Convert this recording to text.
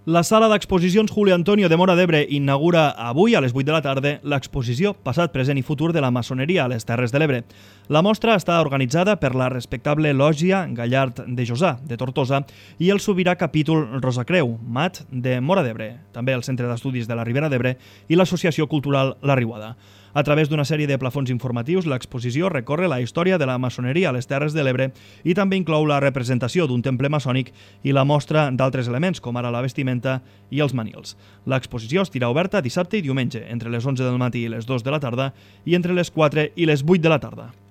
La sala d'exposicions Julio Antonio de Móra d'Ebre inaugura avui a les 8 de la tarda l'exposició Passat, present i futur de la maçoneria a les Terres de l'Ebre. La mostra està organitzada per la respectable lògia Gallard de Josà, de Tortosa, i el sobirà capítol Rosacreu, Mat, de Móra d'Ebre, també el Centre d'Estudis de la Ribera d'Ebre i l'Associació Cultural La Riuada. A través d'una sèrie de plafons informatius, l'exposició recorre la història de la maçoneria a les Terres de l'Ebre i també inclou la representació d'un temple maçònic i la mostra d'altres elements, com ara la vestimenta i els manils. L'exposició estarà oberta dissabte i diumenge, entre les 11 del matí i les 2 de la tarda i entre les 4 i les 8 de la tarda.